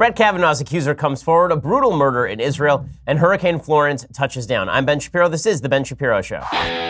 Brett Kavanaugh's accuser comes forward, a brutal murder in Israel, and Hurricane Florence touches down. I'm Ben Shapiro. This is The Ben Shapiro Show.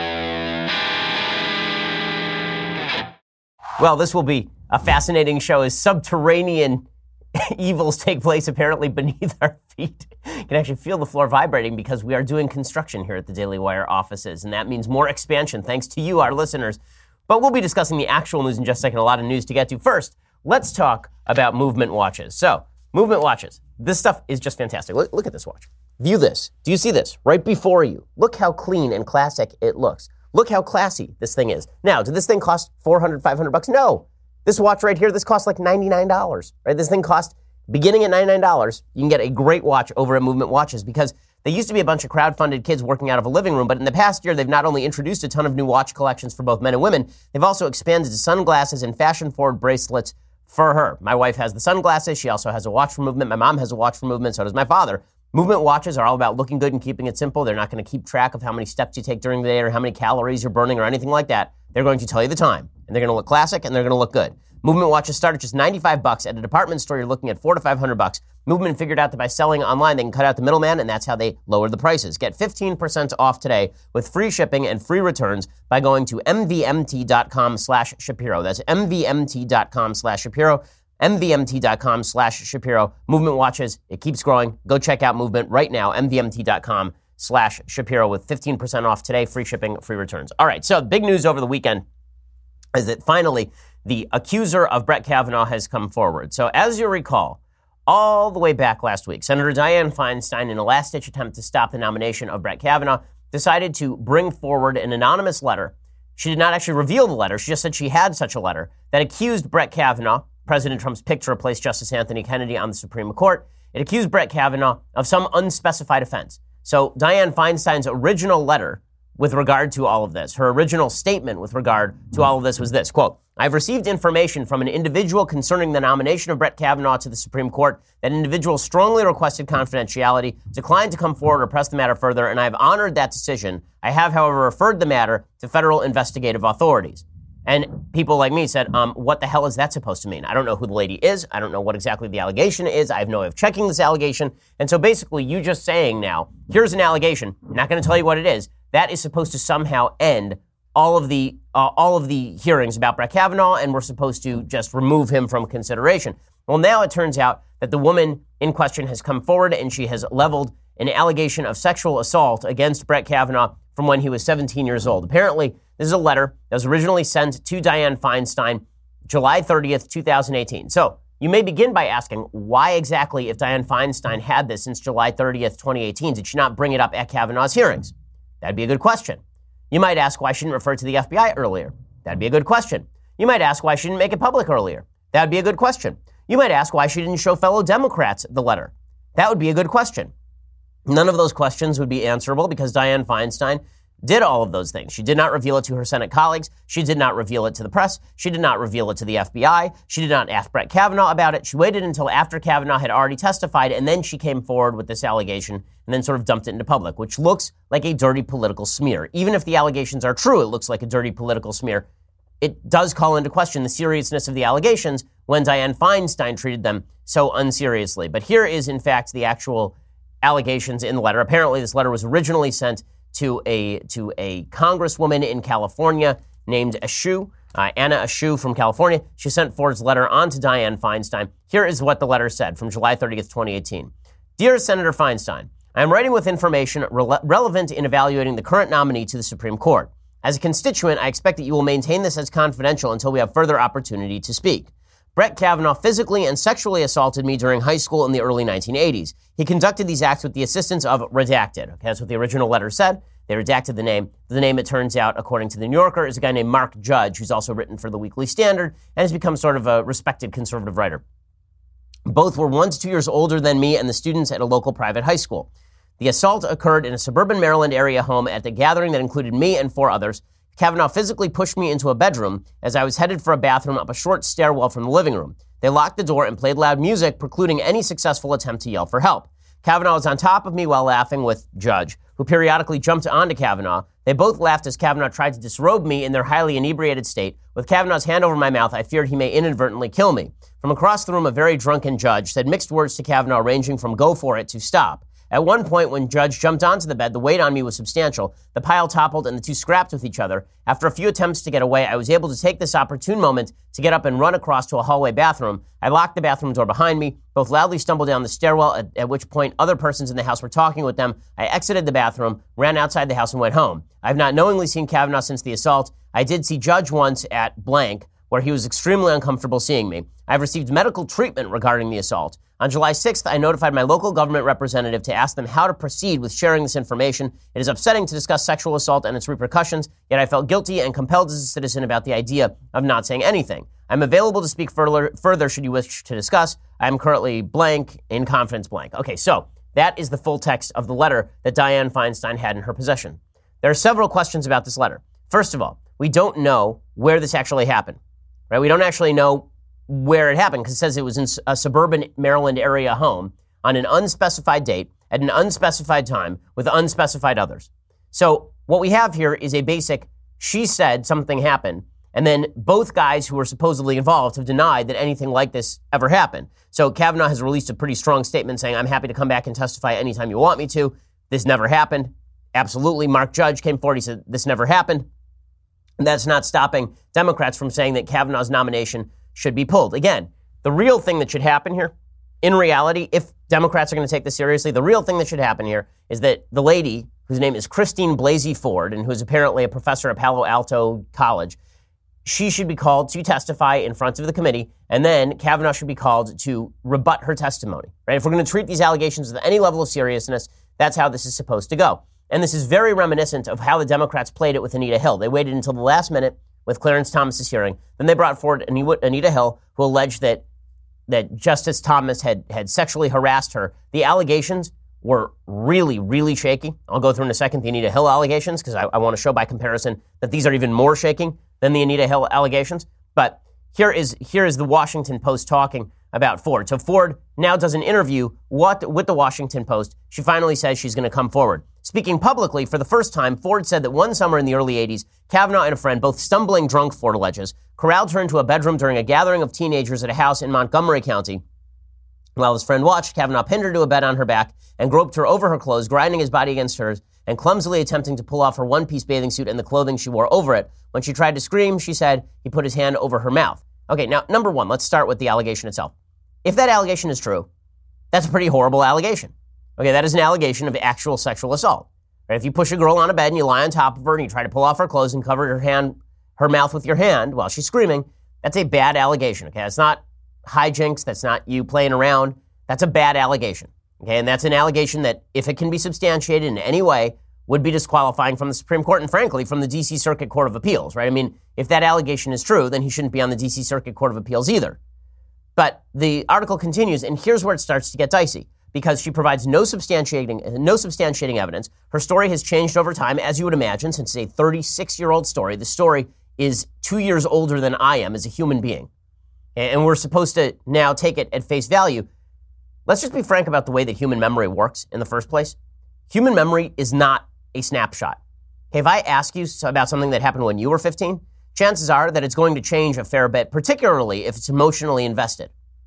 Well, this will be a fascinating show as subterranean evils take place apparently beneath our feet. You can actually feel the floor vibrating because we are doing construction here at the Daily Wire offices, and that means more expansion thanks to you, our listeners. But we'll be discussing the actual news in just a second, a lot of news to get to. First, let's talk about movement watches. So, movement watches. This stuff is just fantastic. Look at this watch. View this. Do you see this? Right before you. Look how clean and classic it looks. Look how classy this thing is. Now, did this thing cost $400, $500? No. This watch right here, this costs like $99, right? This thing cost, beginning at $99, you can get a great watch over at Movement Watches because they used to be a bunch of crowd-funded kids working out of a living room, but in the past year, they've not only introduced a ton of new watch collections for both men and women, they've also expanded to sunglasses and fashion-forward bracelets for her. My wife has the sunglasses. She also has a watch from Movement. My mom has a watch from Movement. So does my father. Movement watches are all about looking good and keeping it simple. They're not going to keep track of how many steps you take during the day or how many calories you're burning or anything like that. They're going to tell you the time, and they're going to look classic, and they're going to look good. Movement watches start at just $95. At a department store, you're looking at $400 to $500. Movement figured out that by selling online, they can cut out the middleman, and that's how they lowered the prices. Get 15% off today with free shipping and free returns by going to mvmt.com/Shapiro. That's mvmt.com/Shapiro. mvmt.com/Shapiro. Movement watches. It keeps growing. Go check out Movement right now. mvmt.com/Shapiro with 15% off today. Free shipping, free returns. All right. So big news over the weekend is that finally the accuser of Brett Kavanaugh has come forward. So as you recall, all the way back last week, Senator Dianne Feinstein, in a last-ditch attempt to stop the nomination of Brett Kavanaugh, decided to bring forward an anonymous letter. She did not actually reveal the letter. She just said she had such a letter that accused Brett Kavanaugh, President Trump's pick to replace Justice Anthony Kennedy on the Supreme Court. It accused Brett Kavanaugh of some unspecified offense. So Dianne Feinstein's original letter with regard to all of this, her original statement with regard to all of this was this, quote, I've received information from an individual concerning the nomination of Brett Kavanaugh to the Supreme Court. That individual strongly requested confidentiality, declined to come forward or press the matter further, and I've honored that decision. I have, however, referred the matter to federal investigative authorities. And people like me said, what the hell is that supposed to mean? I don't know who the lady is. I don't know what exactly the allegation is. I have no way of checking this allegation. And so basically you just saying now, here's an allegation, I'm not going to tell you what it is, that is supposed to somehow end all of the hearings about Brett Kavanaugh, and we're supposed to just remove him from consideration. Well, now it turns out that the woman in question has come forward and she has leveled an allegation of sexual assault against Brett Kavanaugh from when he was 17 years old. Apparently, this is a letter that was originally sent to Dianne Feinstein July 30th, 2018. So you may begin by asking, why exactly, if Dianne Feinstein had this since July 30th, 2018, did she not bring it up at Kavanaugh's hearings? That'd be a good question. You might ask why she didn't refer to the FBI earlier. That'd be a good question. You might ask why she didn't make it public earlier. That'd be a good question. You might ask why she didn't show fellow Democrats the letter. That would be a good question. None of those questions would be answerable because Dianne Feinstein did all of those things. She did not reveal it to her Senate colleagues. She did not reveal it to the press. She did not reveal it to the FBI. She did not ask Brett Kavanaugh about it. She waited until after Kavanaugh had already testified, and then she came forward with this allegation and then sort of dumped it into public, which looks like a dirty political smear. Even if the allegations are true, it looks like a dirty political smear. It does call into question the seriousness of the allegations when Dianne Feinstein treated them so unseriously. But here is, in fact, the actual allegations in the letter. Apparently, this letter was originally sent to a congresswoman in California named Eshoo, Anna Eshoo from California. She sent Ford's letter on to Dianne Feinstein. Here is what the letter said from July 30th, 2018. Dear Senator Feinstein, I am writing with information relevant in evaluating the current nominee to the Supreme Court. As a constituent, I expect that you will maintain this as confidential until we have further opportunity to speak. Brett Kavanaugh physically and sexually assaulted me during high school in the early 1980s. He conducted these acts with the assistance of Redacted. Okay, that's what the original letter said. They redacted the name. The name, it turns out, according to the New Yorker, is a guy named Mark Judge, who's also written for the Weekly Standard and has become sort of a respected conservative writer. Both were 1 to 2 years older than me and the students at a local private high school. The assault occurred in a suburban Maryland area home at a gathering that included me and 4 others. Kavanaugh physically pushed me into a bedroom as I was headed for a bathroom up a short stairwell from the living room. They locked the door and played loud music, precluding any successful attempt to yell for help. Kavanaugh was on top of me while laughing with Judge, who periodically jumped onto Kavanaugh They both laughed as Kavanaugh tried to disrobe me in their highly inebriated state. With Kavanaugh's hand over my mouth, I feared he may inadvertently kill me. From across the room, a very drunken judge said mixed words to Kavanaugh ranging from go for it to stop. At one point, when Judge jumped onto the bed, the weight on me was substantial. The pile toppled and the two scrapped with each other. After a few attempts to get away, I was able to take this opportune moment to get up and run across to a hallway bathroom. I locked the bathroom door behind me, both loudly stumbled down the stairwell, at which point other persons in the house were talking with them. I exited the bathroom, ran outside the house, and went home. I've not knowingly seen Kavanaugh since the assault. I did see Judge once at blank, where he was extremely uncomfortable seeing me. I've received medical treatment regarding the assault. On July 6th, I notified my local government representative to ask them how to proceed with sharing this information. It is upsetting to discuss sexual assault and its repercussions, yet I felt guilty and compelled as a citizen about the idea of not saying anything. I'm available to speak further should you wish to discuss. I am currently blank, in confidence blank. Okay, so that is the full text of the letter that Dianne Feinstein had in her possession. There are several questions about this letter. First of all, we don't know where this actually happened, right? We don't actually know where it happened because it says it was in a suburban Maryland area home on an unspecified date at an unspecified time with unspecified others. So what we have here is a basic, she said something happened, and then both guys who were supposedly involved have denied that anything like this ever happened. So Kavanaugh has released a pretty strong statement saying, I'm happy to come back and testify anytime you want me to. This never happened. Absolutely. Mark Judge came forward. He said, this never happened. And that's not stopping Democrats from saying that Kavanaugh's nomination should be pulled. Again, the real thing that should happen here, in reality, if Democrats are going to take this seriously, the real thing that should happen here is that the lady, whose name is Christine Blasey Ford, and who's apparently a professor at Palo Alto College, she should be called to testify in front of the committee, and then Kavanaugh should be called to rebut her testimony. Right? If we're going to treat these allegations with any level of seriousness, that's how this is supposed to go. And this is very reminiscent of how the Democrats played it with Anita Hill. They waited until the last minute with Clarence Thomas's hearing. Then they brought forward Anita Hill, who alleged that Justice Thomas had sexually harassed her. The allegations were really, really shaky. I'll go through in a second the Anita Hill allegations because I want to show by comparison that these are even more shaking than the Anita Hill allegations. But here is the Washington Post talking about Ford. So Ford now does an interview with the Washington Post. She finally says she's going to come forward. Speaking publicly for the first time, Ford said that one summer in the early 80s, Kavanaugh and a friend, both stumbling drunk, Ford alleges, corralled her into a bedroom during a gathering of teenagers at a house in Montgomery County. While his friend watched, Kavanaugh pinned her to a bed on her back and groped her over her clothes, grinding his body against hers and clumsily attempting to pull off her one-piece bathing suit and the clothing she wore over it. When she tried to scream, she said he put his hand over her mouth. Okay, now, number one, let's start with the allegation itself. If that allegation is true, that's a pretty horrible allegation. Okay, that is an allegation of actual sexual assault. Right? If you push a girl on a bed and you lie on top of her and you try to pull off her clothes and cover her mouth with your hand while she's screaming, that's a bad allegation. Okay, that's not hijinks. That's not you playing around. That's a bad allegation. Okay, and that's an allegation that, if it can be substantiated in any way, would be disqualifying from the Supreme Court and, frankly, from the D.C. Circuit Court of Appeals. Right? I mean, if that allegation is true, then he shouldn't be on the D.C. Circuit Court of Appeals either. But the article continues, and here's where it starts to get dicey, because she provides no substantiating evidence. Her story has changed over time, as you would imagine, since it's a 36-year-old story. The story is 2 years older than I am as a human being. And we're supposed to now take it at face value. Let's just be frank about the way that human memory works in the first place. Human memory is not a snapshot. Okay, if I ask you about something that happened when you were 15, chances are that it's going to change a fair bit, particularly if it's emotionally invested.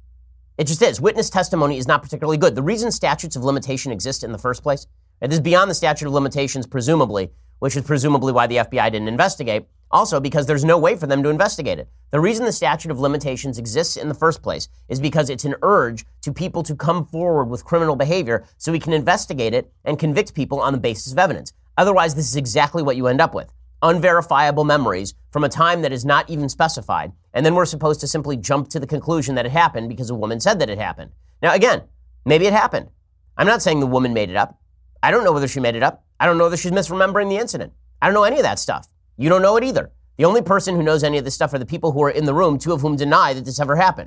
It just is. Witness testimony is not particularly good. The reason statutes of limitation exist in the first place, it is beyond the statute of limitations, presumably, which is presumably why the FBI didn't investigate, also because there's no way for them to investigate it. The reason the statute of limitations exists in the first place is because it's an urge to people to come forward with criminal behavior so we can investigate it and convict people on the basis of evidence. Otherwise, this is exactly what you end up with. Unverifiable memories from a time that is not even specified, and then we're supposed to simply jump to the conclusion that it happened because a woman said that it happened. Now, again, maybe it happened. I'm not saying the woman made it up. I don't know whether she made it up. I don't know whether she's misremembering the incident. I don't know any of that stuff. You don't know it either. The only person who knows any of this stuff are the people who are in the room, two of whom deny that this ever happened.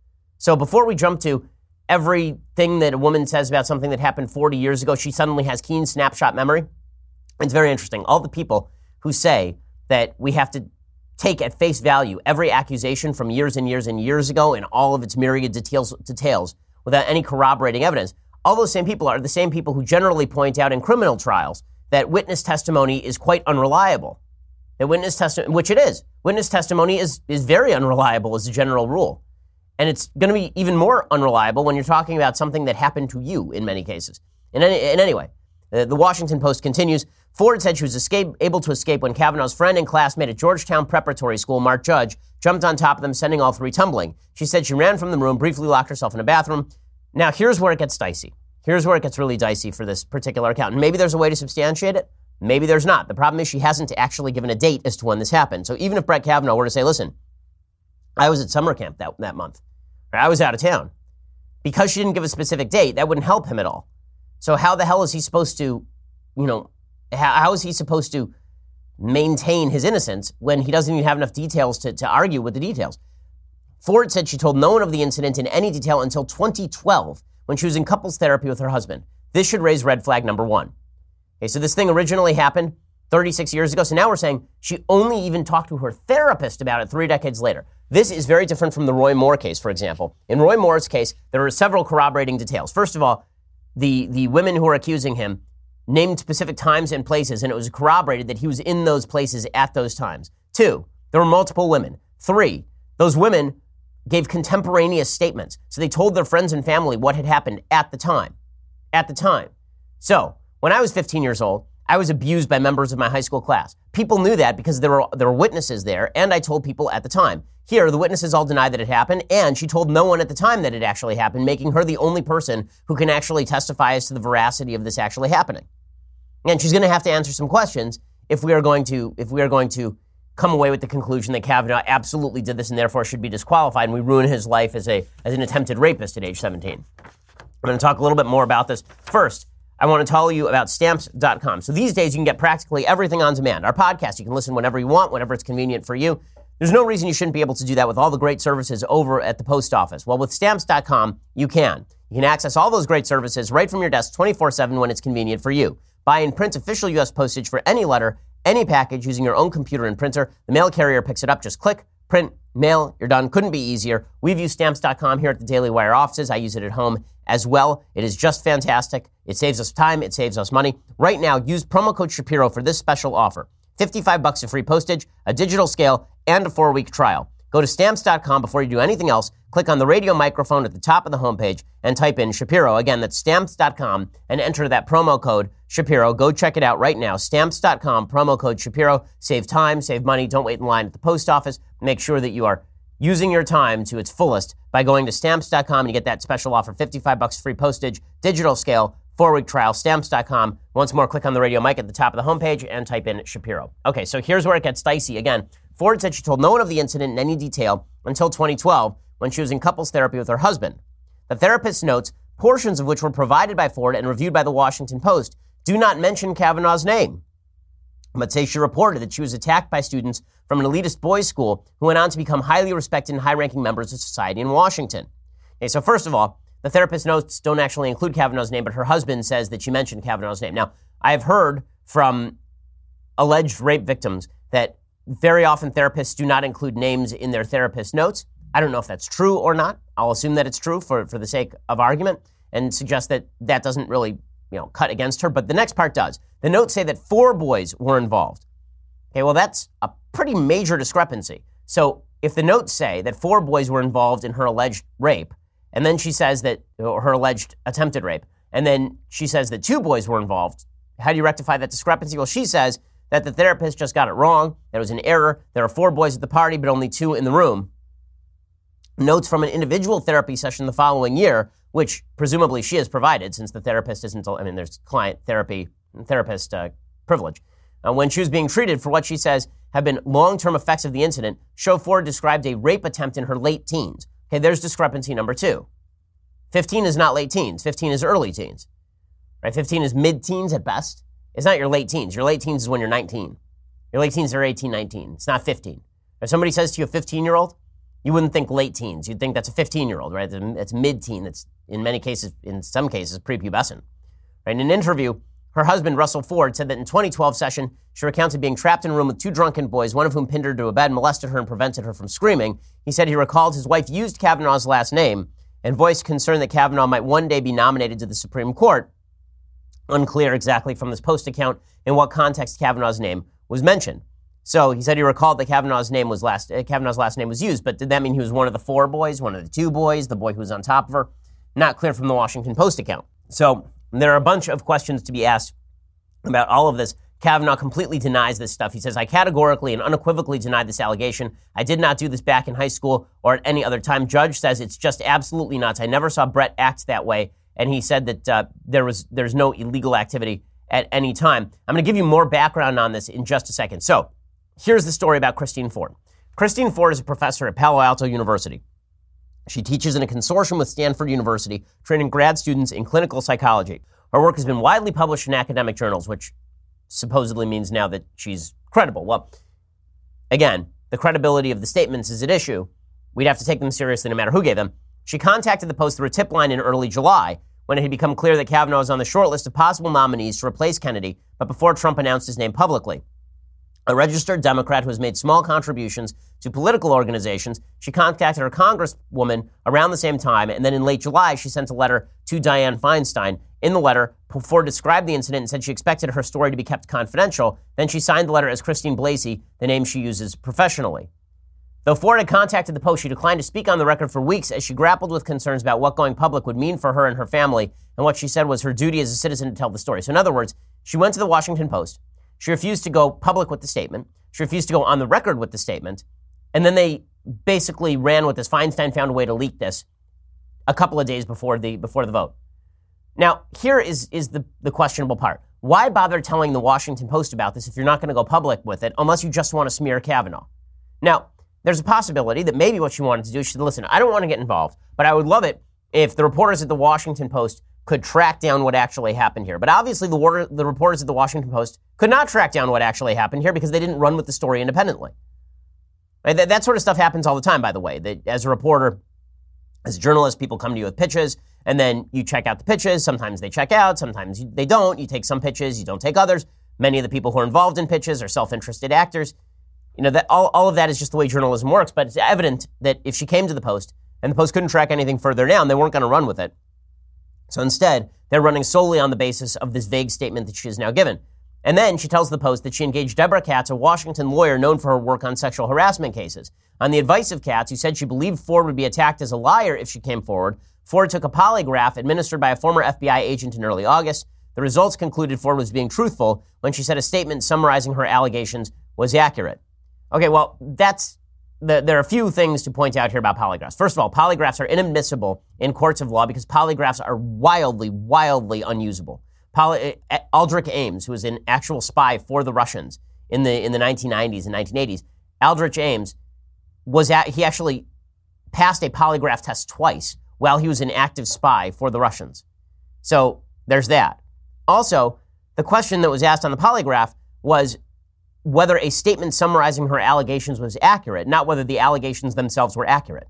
So before we jump to everything that a woman says about something that happened 40 years ago, she suddenly has keen snapshot memory. It's very interesting. All the people who say that we have to take at face value every accusation from years and years and years ago and all of its myriad details without any corroborating evidence, all those same people are the same people who generally point out in criminal trials that witness testimony is quite unreliable. That witness testimony, which it is, witness testimony is very unreliable as a general rule. And it's going to be even more unreliable when you're talking about something that happened to you in many cases. Anyway, the Washington Post continues, Ford said she was able to escape when Kavanaugh's friend and classmate at Georgetown Preparatory School, Mark Judge, jumped on top of them, sending all three tumbling. She said she ran from the room, briefly locked herself in a bathroom. Now, here's where it gets dicey. Here's where it gets really dicey for this particular account. And maybe there's a way to substantiate it. Maybe there's not. The problem is she hasn't actually given a date as to when this happened. So even if Brett Kavanaugh were to say, listen, I was at summer camp that month, or I was out of town, because she didn't give a specific date, that wouldn't help him at all. So how the hell is he supposed to, how is he supposed to maintain his innocence when he doesn't even have enough details to argue with the details? Ford said she told no one of the incident in any detail until 2012 when she was in couples therapy with her husband. This should raise red flag number one. Okay, so this thing originally happened 36 years ago. So now we're saying she only even talked to her therapist about it 3 decades later. This is very different from the Roy Moore case, for example. In Roy Moore's case, there were several corroborating details. First of all, the women who were accusing him named specific times and places, and it was corroborated that he was in those places at those times. 2, there were multiple women. 3, those women gave contemporaneous statements. So they told their friends and family what had happened at the time. At the time. So when I was 15 years old, I was abused by members of my high school class. People knew that because there were witnesses there, and I told people at the time. Here, the witnesses all deny that it happened, and she told no one at the time that it actually happened, making her the only person who can actually testify as to the veracity of this actually happening. And she's going to have to answer some questions if we are going to come away with the conclusion that Kavanaugh absolutely did this and therefore should be disqualified, and we ruin his life as an attempted rapist at age 17. I'm going to talk a little bit more about this. First, I want to tell you about Stamps.com. So these days, you can get practically everything on demand. Our podcast, you can listen whenever you want, whenever it's convenient for you. There's no reason you shouldn't be able to do that with all the great services over at the post office. Well, with Stamps.com, you can. You can access all those great services right from your desk 24/7 when it's convenient for you. Buy and print official U.S. postage for any letter, any package using your own computer and printer. The mail carrier picks it up. Just click, print, mail, you're done. Couldn't be easier. We've used Stamps.com here at the Daily Wire offices. I use it at home as well. It is just fantastic. It saves us time. It saves us money. Right now, use promo code Shapiro for this special offer. $55 of free postage, a digital scale, and a 4-week trial. Go to Stamps.com before you do anything else. Click on the radio microphone at the top of the homepage and type in Shapiro. Again, that's Stamps.com and enter that promo code Shapiro. Go check it out right now. Stamps.com, promo code Shapiro. Save time, save money. Don't wait in line at the post office. Make sure that you are using your time to its fullest by going to Stamps.com and you get that special offer, $55 free postage, digital scale, 4-week trial, Stamps.com. Once more, click on the radio mic at the top of the homepage and type in Shapiro. Okay, so here's where it gets dicey. Again, Ford said she told no one of the incident in any detail until 2012 when she was in couples therapy with her husband. The therapist notes, portions of which were provided by Ford and reviewed by the Washington Post, do not mention Kavanaugh's name, but say she reported that she was attacked by students from an elitist boys' school who went on to become highly respected and high-ranking members of society in Washington. Okay, so first of all, the therapist notes don't actually include Kavanaugh's name, but her husband says that she mentioned Kavanaugh's name. Now, I have heard from alleged rape victims that very often therapists do not include names in their therapist notes. I don't know if that's true or not. I'll assume that it's true for the sake of argument and suggest that that doesn't really, cut against her. But the next part does. The notes say that 4 boys were involved. Okay, well, that's a pretty major discrepancy. So if the notes say that 4 boys were involved in her alleged rape, and then she says that, or her alleged attempted rape, and then she says that 2 boys were involved, how do you rectify that discrepancy? Well, she says that the therapist just got it wrong, that it was an error, there are 4 boys at the party, but only 2 in the room. Notes from an individual therapy session the following year, which presumably she has provided since the therapist isn't, there's client therapy, therapist privilege. When she was being treated for what she says have been long-term effects of the incident, show Ford described a rape attempt in her late teens. Okay, there's discrepancy number 2. 15 is not late teens. 15 is early teens. Right? 15 is mid-teens at best. It's not your late teens. Your late teens is when you're 19. Your late teens are 18, 19. It's not 15. If somebody says to you a 15-year-old, you wouldn't think late teens. You'd think that's a 15-year-old, right? It's mid-teen. That's in some cases, prepubescent. Right? In an interview, her husband, Russell Ford, said that in 2012 session, she recounted being trapped in a room with 2 drunken boys, one of whom pinned her to a bed, molested her, and prevented her from screaming. He said he recalled his wife used Kavanaugh's last name and voiced concern that Kavanaugh might one day be nominated to the Supreme Court. Unclear exactly from this Post account in what context Kavanaugh's name was mentioned. So he said he recalled that Kavanaugh's last name was used, but did that mean he was one of the 4 boys, one of the 2 boys, the boy who was on top of her? Not clear from the Washington Post account. So there are a bunch of questions to be asked about all of this. Kavanaugh completely denies this stuff. He says, I categorically and unequivocally deny this allegation. I did not do this back in high school or at any other time. Judge says it's just absolutely nuts. I never saw Brett act that way. And he said that there's no illegal activity at any time. I'm going to give you more background on this in just a second. So here's the story about Christine Ford. Christine Ford is a professor at Palo Alto University. She teaches in a consortium with Stanford University, training grad students in clinical psychology. Her work has been widely published in academic journals, which supposedly means now that she's credible. Well, again, the credibility of the statements is at issue. We'd have to take them seriously no matter who gave them. She contacted the Post through a tip line in early July when it had become clear that Kavanaugh was on the short list of possible nominees to replace Kennedy, but before Trump announced his name publicly. A registered Democrat who has made small contributions to political organizations, she contacted her congresswoman around the same time, and then in late July, she sent a letter to Dianne Feinstein. In the letter, Ford described the incident and said she expected her story to be kept confidential. Then she signed the letter as Christine Blasey, the name she uses professionally. Though Ford had contacted the Post, she declined to speak on the record for weeks as she grappled with concerns about what going public would mean for her and her family, and what she said was her duty as a citizen to tell the story. So in other words, she went to the Washington Post. She refused to go public with the statement. She refused to go on the record with the statement. And then they basically ran with this. Feinstein found a way to leak this a couple of days before the vote. Now, here is the questionable part. Why bother telling the Washington Post about this if you're not going to go public with it, unless you just want to smear Kavanaugh? Now, there's a possibility that maybe what she wanted to do, she said, listen, I don't want to get involved, but I would love it if the reporters at the Washington Post could track down what actually happened here. But obviously, the reporters at the Washington Post could not track down what actually happened here because they didn't run with the story independently. Right? That sort of stuff happens all the time, by the way. That as a reporter, as a journalist, people come to you with pitches, and then you check out the pitches. Sometimes they check out, sometimes they don't. You take some pitches, you don't take others. Many of the people who are involved in pitches are self-interested actors. You know, that all of that is just the way journalism works, but it's evident that if she came to the Post and the Post couldn't track anything further down, they weren't going to run with it. So instead, they're running solely on the basis of this vague statement that she has now given. And then she tells the Post that she engaged Deborah Katz, a Washington lawyer known for her work on sexual harassment cases. On the advice of Katz, who said she believed Ford would be attacked as a liar if she came forward, Ford took a polygraph administered by a former FBI agent in early August. The results concluded Ford was being truthful when she said a statement summarizing her allegations was accurate. Okay, well, there are a few things to point out here about polygraphs. First of all, polygraphs are inadmissible in courts of law because polygraphs are wildly, wildly unusable. Aldrich Ames, who was an actual spy for the Russians in the 1990s and 1980s, Aldrich Ames he actually passed a polygraph test twice while he was an active spy for the Russians. So there's that. Also, the question that was asked on the polygraph was whether a statement summarizing her allegations was accurate, not whether the allegations themselves were accurate.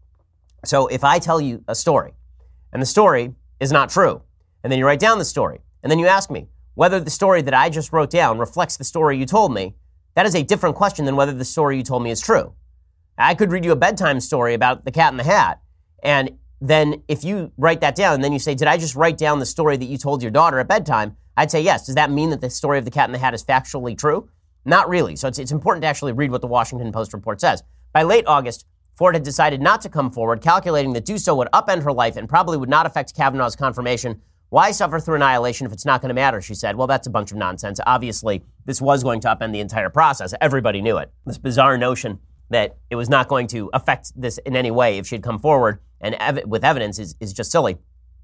So if I tell you a story, and the story is not true, and then you write down the story, and then you ask me whether the story that I just wrote down reflects the story you told me, that is a different question than whether the story you told me is true. I could read you a bedtime story about the Cat in the Hat, and then if you write that down, and then you say, did I just write down the story that you told your daughter at bedtime? I'd say yes. Does that mean that the story of the Cat in the Hat is factually true? Not really. So it's important to actually read what the Washington Post report says. By late August, Ford had decided not to come forward, calculating that do so would upend her life and probably would not affect Kavanaugh's confirmation. Why suffer through annihilation if it's not going to matter, she said. Well, that's a bunch of nonsense. Obviously, this was going to upend the entire process. Everybody knew it. This bizarre notion that it was not going to affect this in any way if she had come forward and with evidence is just silly.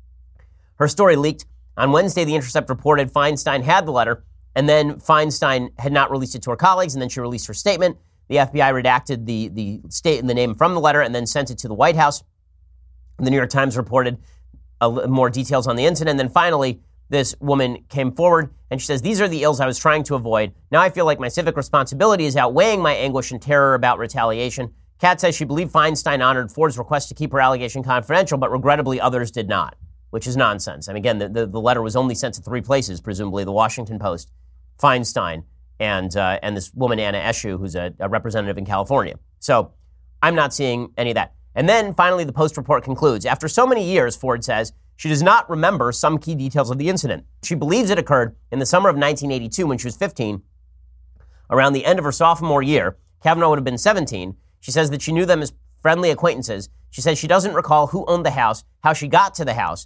Her story leaked. On Wednesday, The Intercept reported Feinstein had the letter, and then Feinstein had not released it to her colleagues, and then she released her statement. The FBI redacted the name from the letter and then sent it to the White House. The New York Times reported more details on the incident. And then finally, this woman came forward and she says, these are the ills I was trying to avoid. Now I feel like my civic responsibility is outweighing my anguish and terror about retaliation. Katz says she believed Feinstein honored Ford's request to keep her allegation confidential, but regrettably others did not, which is nonsense. And again, the letter was only sent to 3 places, presumably the Washington Post, Feinstein, and this woman, Anna Eshoo, who's a representative in California. So I'm not seeing any of that. And then finally, the Post report concludes. After so many years, Ford says, She does not remember some key details of the incident. She believes it occurred in the summer of 1982 when she was 15. Around the end of her sophomore year, Kavanaugh would have been 17. She says that she knew them as friendly acquaintances. She says she doesn't recall who owned the house, how she got to the house.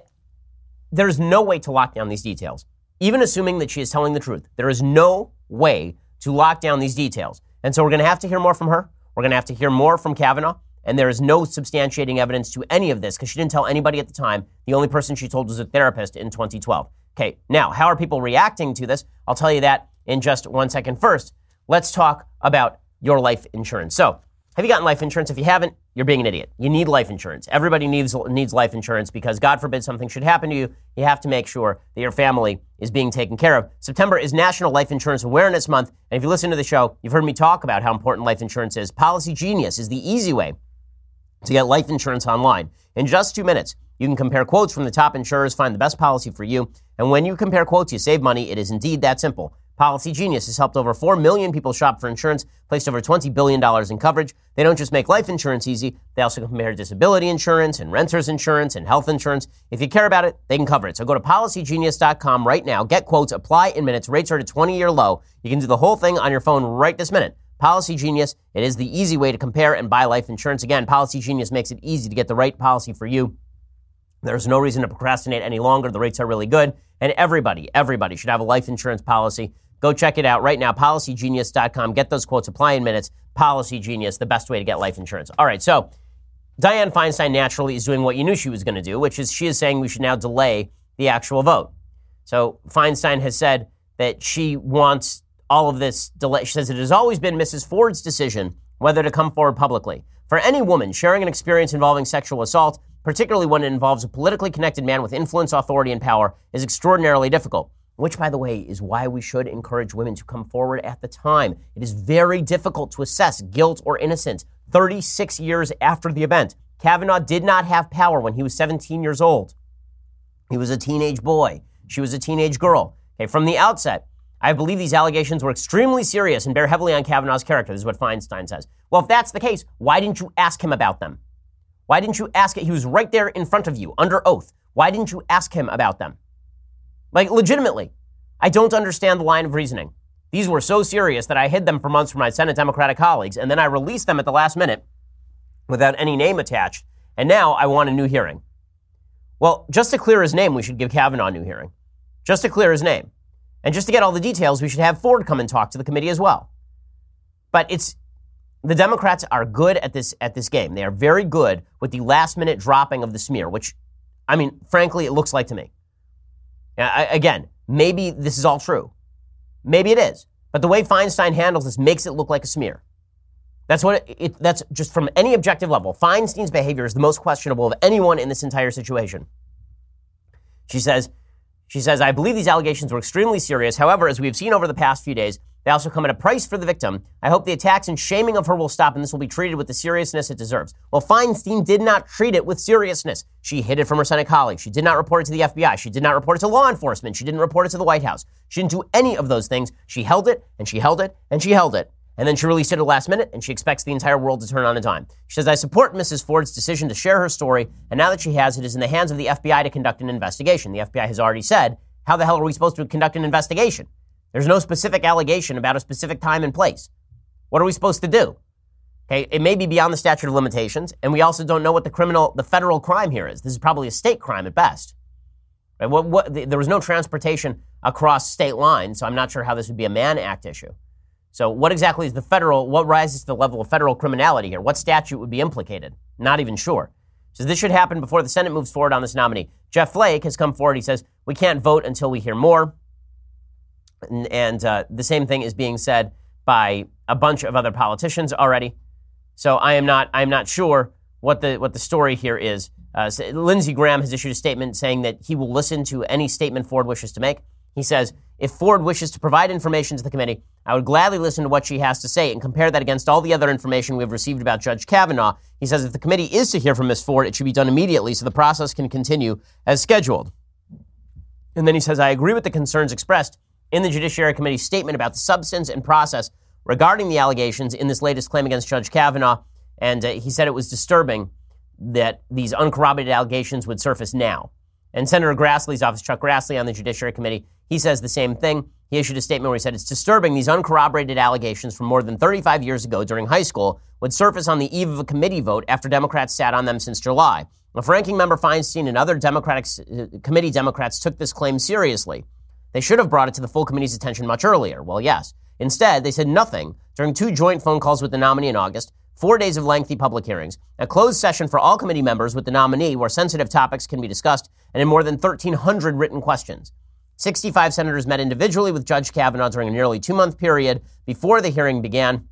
There's no way to lock down these details. Even assuming that she is telling the truth, there is no way to lock down these details. And so we're going to have to hear more from her. We're going to have to hear more from Kavanaugh. And there is no substantiating evidence to any of this because she didn't tell anybody at the time. The only person she told was a therapist in 2012. Okay, now, how are people reacting to this? I'll tell you that in just 1 second. First, let's talk about your life insurance. So, have you gotten life insurance? If you haven't, you're being an idiot. You need life insurance. Everybody needs life insurance because God forbid something should happen to you. You have to make sure that your family is being taken care of. September is National Life Insurance Awareness Month. And if you listen to the show, you've heard me talk about how important life insurance is. Policy Genius is the easy way to get life insurance online. In just 2 minutes, you can compare quotes from the top insurers, find the best policy for you. And when you compare quotes, you save money. It is indeed that simple. Policy Genius has helped over 4 million people shop for insurance, placed over $20 billion in coverage. They don't just make life insurance easy. They also compare disability insurance and renter's insurance and health insurance. If you care about it, they can cover it. So go to PolicyGenius.com right now. Get quotes, apply in minutes. Rates are at a 20-year low. You can do the whole thing on your phone right this minute. Policy Genius, it is the easy way to compare and buy life insurance. Again, Policy Genius makes it easy to get the right policy for you. There's no reason to procrastinate any longer. The rates are really good. And everybody should have a life insurance policy. Go check it out right now, PolicyGenius.com. Get those quotes, apply in minutes. Policy Genius, the best way to get life insurance. All right, so Dianne Feinstein naturally is doing what you knew she was going to do, which is she is saying we should now delay the actual vote. So Feinstein has said that she wants all of this delay. She says it has always been Mrs. Ford's decision whether to come forward publicly. For any woman sharing an experience involving sexual assault, particularly when it involves a politically connected man with influence, authority, and power, is extraordinarily difficult. Which, by the way, is why we should encourage women to come forward at the time. It is very difficult to assess guilt or innocence 36 years after the event. Kavanaugh did not have power when he was 17 years old. He was a teenage boy. She was a teenage girl. Okay, from the outset, I believe these allegations were extremely serious and bear heavily on Kavanaugh's character. This is what Feinstein says. Well, if that's the case, why didn't you ask him about them? Why didn't you ask it? He was right there in front of you, under oath. Why didn't you ask him about them? Like, legitimately, I don't understand the line of reasoning. These were so serious that I hid them for months from my Senate Democratic colleagues, and then I released them at the last minute without any name attached, and now I want a new hearing. Well, just to clear his name, we should give Kavanaugh a new hearing. Just to clear his name. And just to get all the details, we should have Ford come and talk to the committee as well. But the Democrats are good at this game. They are very good with the last-minute dropping of the smear, which, I mean, frankly, it looks like to me. Again, maybe this is all true. Maybe it is. But the way Feinstein handles this makes it look like a smear. That's just from any objective level. Feinstein's behavior is the most questionable of anyone in this entire situation. She says, I believe these allegations were extremely serious. However, as we have seen over the past few days, they also come at a price for the victim. I hope the attacks and shaming of her will stop and this will be treated with the seriousness it deserves. Well, Feinstein did not treat it with seriousness. She hid it from her Senate colleagues. She did not report it to the FBI. She did not report it to law enforcement. She didn't report it to the White House. She didn't do any of those things. She held it and she held it and she held it. And then she released it at the last minute and she expects the entire world to turn on a dime. She says, I support Mrs. Ford's decision to share her story. And now that she has, it is in the hands of the FBI to conduct an investigation. The FBI has already said, how the hell are we supposed to conduct an investigation? There's no specific allegation about a specific time and place. What are we supposed to do? Okay, it may be beyond the statute of limitations, and we also don't know what the federal crime here is. This is probably a state crime at best. Right? There was no transportation across state lines, so I'm not sure how this would be a Mann Act issue. So what exactly is what rises to the level of federal criminality here? What statute would be implicated? Not even sure. So this should happen before the Senate moves forward on this nominee. Jeff Flake has come forward. He says, we can't vote until we hear more. And the same thing is being said by a bunch of other politicians already. So I am not sure what the story here is. Lindsey Graham has issued a statement saying that he will listen to any statement Ford wishes to make. He says, if Ford wishes to provide information to the committee, I would gladly listen to what she has to say and compare that against all the other information we've received about Judge Kavanaugh. He says if the committee is to hear from Ms. Ford, it should be done immediately so the process can continue as scheduled. And then he says, I agree with the concerns expressed in the Judiciary Committee's statement about the substance and process regarding the allegations in this latest claim against Judge Kavanaugh. And he said it was disturbing that these uncorroborated allegations would surface now. And Senator Grassley's office, Chuck Grassley on the Judiciary Committee, he says the same thing. He issued a statement where he said, it's disturbing these uncorroborated allegations from more than 35 years ago during high school would surface on the eve of a committee vote after Democrats sat on them since July. If Ranking Member Feinstein and other committee Democrats took this claim seriously, they should have brought it to the full committee's attention much earlier. Well, yes. Instead, they said nothing during 2 joint phone calls with the nominee in August, 4 days of lengthy public hearings, a closed session for all committee members with the nominee where sensitive topics can be discussed, and in more than 1,300 written questions. 65 senators met individually with Judge Kavanaugh during a nearly 2-month period before the hearing began,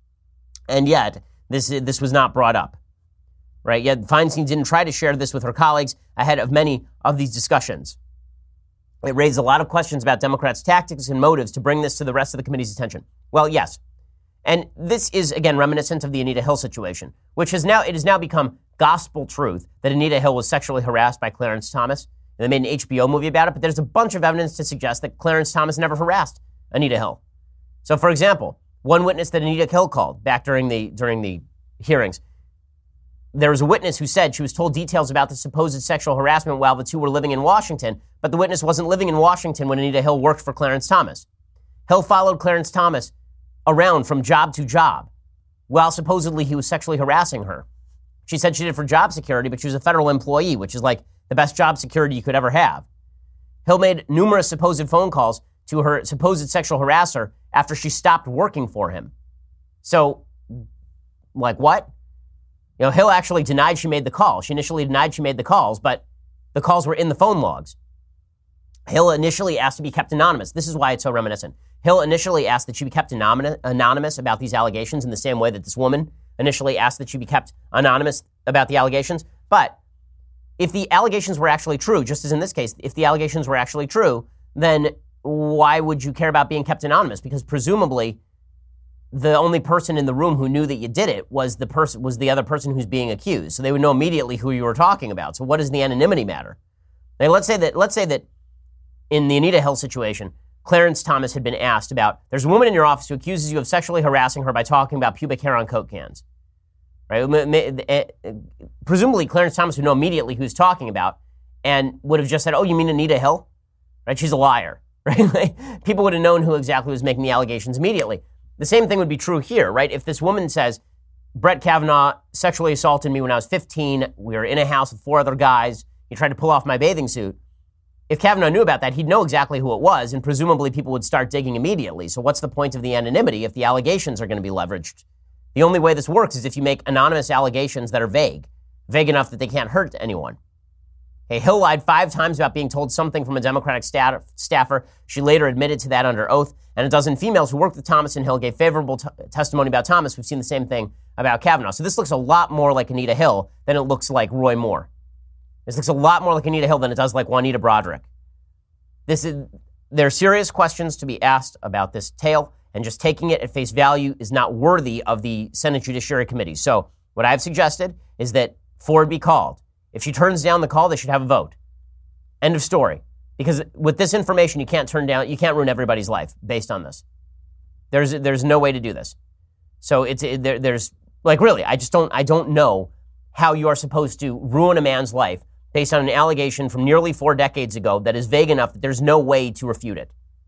and yet this was not brought up. Right? Yet Feinstein didn't try to share this with her colleagues ahead of many of these discussions. It raised a lot of questions about Democrats' tactics and motives to bring this to the rest of the committee's attention. Well, yes. And this is, again, reminiscent of the Anita Hill situation, which has now become gospel truth that Anita Hill was sexually harassed by Clarence Thomas. And they made an HBO movie about it, but there's a bunch of evidence to suggest that Clarence Thomas never harassed Anita Hill. So, for example, one witness that Anita Hill called back during the hearings, there was a witness who said she was told details about the supposed sexual harassment while the two were living in Washington, but the witness wasn't living in Washington when Anita Hill worked for Clarence Thomas. Hill followed Clarence Thomas around from job to job while supposedly he was sexually harassing her. She said she did it for job security, but she was a federal employee, which is like the best job security you could ever have. Hill made numerous supposed phone calls to her supposed sexual harasser after she stopped working for him. So, like what? Hill actually denied she made the call. She initially denied she made the calls, but the calls were in the phone logs. Hill initially asked to be kept anonymous. This is why it's so reminiscent. Hill initially asked that she be kept anonymous about these allegations in the same way that this woman initially asked that she be kept anonymous about the allegations. But if the allegations were actually true, just as in this case, if the allegations were actually true, then why would you care about being kept anonymous? Because presumably the only person in the room who knew that you did it was the other person who's being accused. So they would know immediately who you were talking about. So what does the anonymity matter? Now, let's say that in the Anita Hill situation, Clarence Thomas had been asked about, there's a woman in your office who accuses you of sexually harassing her by talking about pubic hair on Coke cans. Right? Presumably Clarence Thomas would know immediately who he's talking about and would have just said, oh, you mean Anita Hill? Right? She's a liar. Right? People would have known who exactly was making the allegations immediately. The same thing would be true here, right? If this woman says, Brett Kavanaugh sexually assaulted me when I was 15, we were in a house with 4 other guys, he tried to pull off my bathing suit. If Kavanaugh knew about that, he'd know exactly who it was, and presumably people would start digging immediately. So what's the point of the anonymity if the allegations are going to be leveraged? The only way this works is if you make anonymous allegations that are vague enough that they can't hurt anyone. Hey, Hill lied 5 times about being told something from a Democratic staffer. She later admitted to that under oath. And a dozen females who worked with Thomas and Hill gave favorable testimony about Thomas. We've seen the same thing about Kavanaugh. So this looks a lot more like Anita Hill than it looks like Roy Moore. This looks a lot more like Anita Hill than it does like Juanita Broaddrick. There are serious questions to be asked about this tale, and just taking it at face value is not worthy of the Senate Judiciary Committee. So what I've suggested is that Ford be called. If she turns down the call, they should have a vote. End of story. Because with this information, you can't ruin everybody's life based on this. There's no way to do this. So there's really, I don't know how you are supposed to ruin a man's life based on an allegation from nearly 4 decades ago that is vague enough that there's no way to refute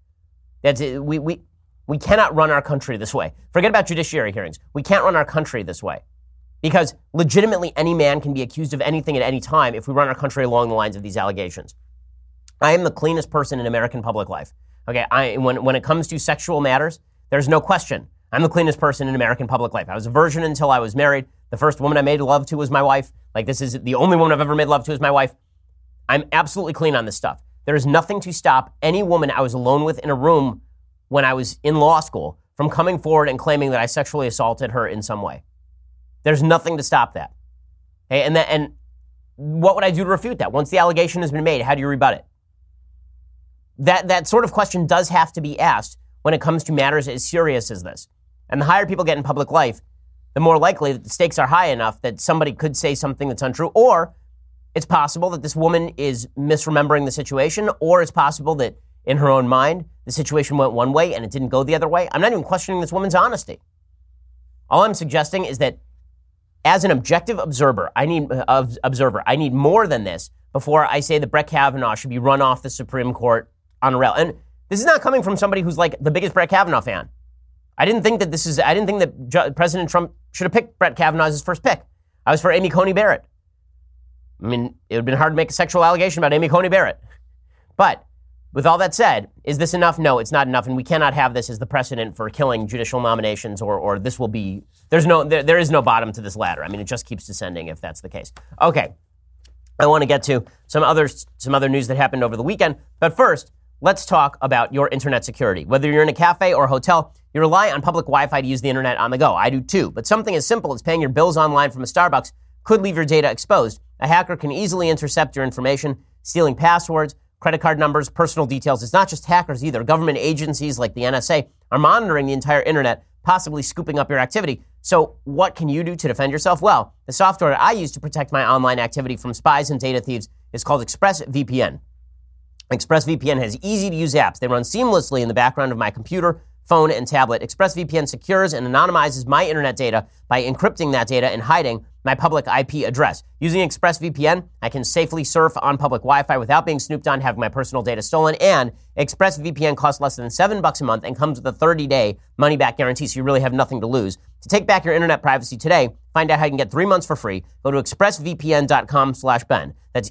it. We cannot run our country this way. Forget about judiciary hearings. We can't run our country this way. Because legitimately any man can be accused of anything at any time if we run our country along the lines of these allegations. I am the cleanest person in American public life. Okay, when it comes to sexual matters, there's no question. I'm the cleanest person in American public life. I was a virgin until I was married. The first woman I made love to was my wife. This is the only woman I've ever made love to is my wife. I'm absolutely clean on this stuff. There is nothing to stop any woman I was alone with in a room when I was in law school from coming forward and claiming that I sexually assaulted her in some way. There's nothing to stop that. Okay, and what would I do to refute that? Once the allegation has been made, how do you rebut it? That sort of question does have to be asked when it comes to matters as serious as this. And the higher people get in public life, the more likely that the stakes are high enough that somebody could say something that's untrue, or it's possible that this woman is misremembering the situation, or it's possible that in her own mind, the situation went one way and it didn't go the other way. I'm not even questioning this woman's honesty. All I'm suggesting is that as an objective observer, I need more than this before I say that Brett Kavanaugh should be run off the Supreme Court on a rail. And this is not coming from somebody who's like the biggest Brett Kavanaugh fan. I didn't think that President Trump should have picked Brett Kavanaugh as his first pick. I was for Amy Coney Barrett. I mean, it would have been hard to make a sexual allegation about Amy Coney Barrett. But with all that said, is this enough? No, it's not enough, and we cannot have this as the precedent for killing judicial nominations, or this will be, there is no bottom to this ladder. I mean, it just keeps descending if that's the case. Okay, I want to get to some other news that happened over the weekend, but first, let's talk about your internet security. Whether you're in a cafe or a hotel, you rely on public Wi-Fi to use the internet on the go. I do too, but something as simple as paying your bills online from a Starbucks could leave your data exposed. A hacker can easily intercept your information, stealing passwords, credit card numbers, personal details. It's not just hackers either. Government agencies like the NSA are monitoring the entire internet, possibly scooping up your activity. So what can you do to defend yourself? Well, the software I use to protect my online activity from spies and data thieves is called ExpressVPN. ExpressVPN has easy-to-use apps. They run seamlessly in the background of my computer, phone, and tablet. ExpressVPN secures and anonymizes my internet data by encrypting that data and hiding my public IP address. Using ExpressVPN, I can safely surf on public Wi-Fi without being snooped on, having my personal data stolen, and ExpressVPN costs less than $7 a month and comes with a 30-day money-back guarantee, so you really have nothing to lose. To take back your internet privacy today, find out how you can get 3 months for free. Go to expressvpn.com/Ben. That's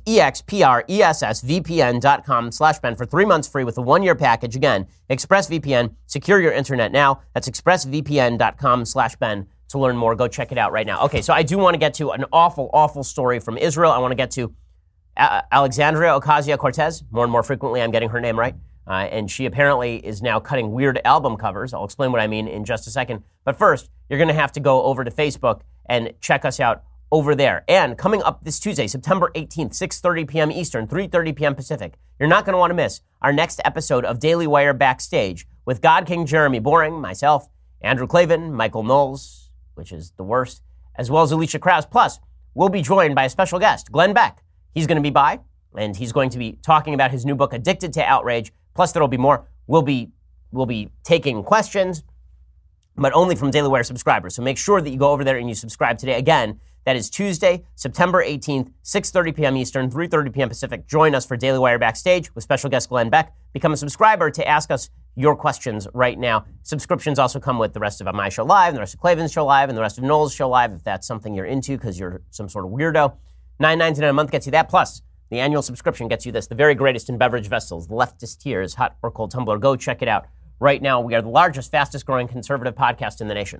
expressvpn.com/Ben for 3 months free with a 1-year package. Again, ExpressVPN. Secure your internet now. That's expressvpn.com/Ben. To learn more, go check it out right now. Okay, so I do want to get to an awful, awful story from Israel. I want to get to Alexandria Ocasio-Cortez. More and more frequently, I'm getting her name right. And she apparently is now cutting weird album covers. I'll explain what I mean in just a second. But first, you're going to have to go over to Facebook and check us out over there. And coming up this Tuesday, September 18th, 6:30 p.m. Eastern, 3:30 p.m. Pacific, you're not going to want to miss our next episode of Daily Wire Backstage with God King Jeremy Boring, myself, Andrew Klavan, Michael Knowles, which is the worst, as well as Alicia Krause. Plus, we'll be joined by a special guest, Glenn Beck. He's going to be by, and he's going to be talking about his new book, Addicted to Outrage. Plus, there'll be more. We'll be taking questions, but only from Daily Wire subscribers. So make sure that you go over there and you subscribe today. Again, that is Tuesday, September 18th, 6:30 p.m. Eastern, 3:30 p.m. Pacific. Join us for Daily Wire Backstage with special guest Glenn Beck. Become a subscriber to ask us your questions right now. Subscriptions also come with the rest of my show live, and the rest of Klavan's show live, and the rest of Knowles' show live, if that's something you're into because you're some sort of weirdo. $9.99 a month gets you that. Plus, the annual subscription gets you this, the very greatest in beverage vessels, the leftist tears, hot or cold tumbler. Go check it out right now. We are the largest, fastest growing conservative podcast in the nation.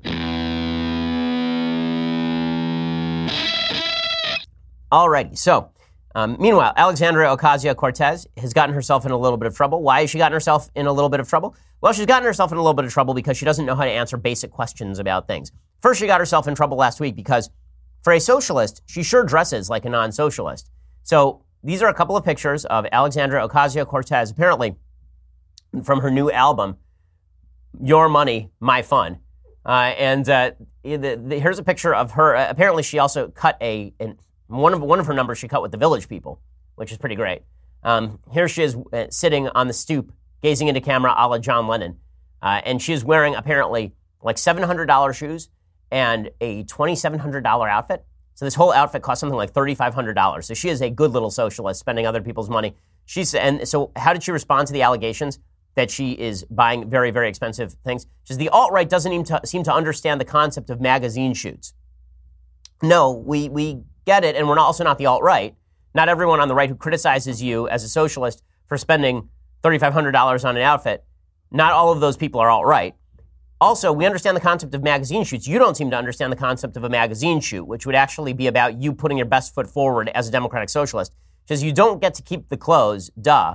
Alrighty, so meanwhile, Alexandria Ocasio-Cortez has gotten herself in a little bit of trouble. Why has she gotten herself in a little bit of trouble? Well, she's gotten herself in a little bit of trouble because she doesn't know how to answer basic questions about things. First, she got herself in trouble last week because for a socialist, she sure dresses like a non-socialist. So these are a couple of pictures of Alexandria Ocasio-Cortez, apparently from her new album, Your Money, My Fun. Here's a picture of her. Apparently, she also cut one of her numbers she cut with the Village People, which is pretty great. Here she is sitting on the stoop, gazing into camera a la John Lennon. And she is wearing apparently like $700 shoes and a $2,700 outfit. So this whole outfit cost something like $3,500. So she is a good little socialist, spending other people's money. And so how did she respond to the allegations that she is buying very, very expensive things? She says the alt-right doesn't even seem to understand the concept of magazine shoots. No, we get it, and we're also not the alt-right. Not everyone on the right who criticizes you as a socialist for spending $3,500 on an outfit, not all of those people are alt-right. Also, we understand the concept of magazine shoots. You don't seem to understand the concept of a magazine shoot, which would actually be about you putting your best foot forward as a democratic socialist. She says you don't get to keep the clothes,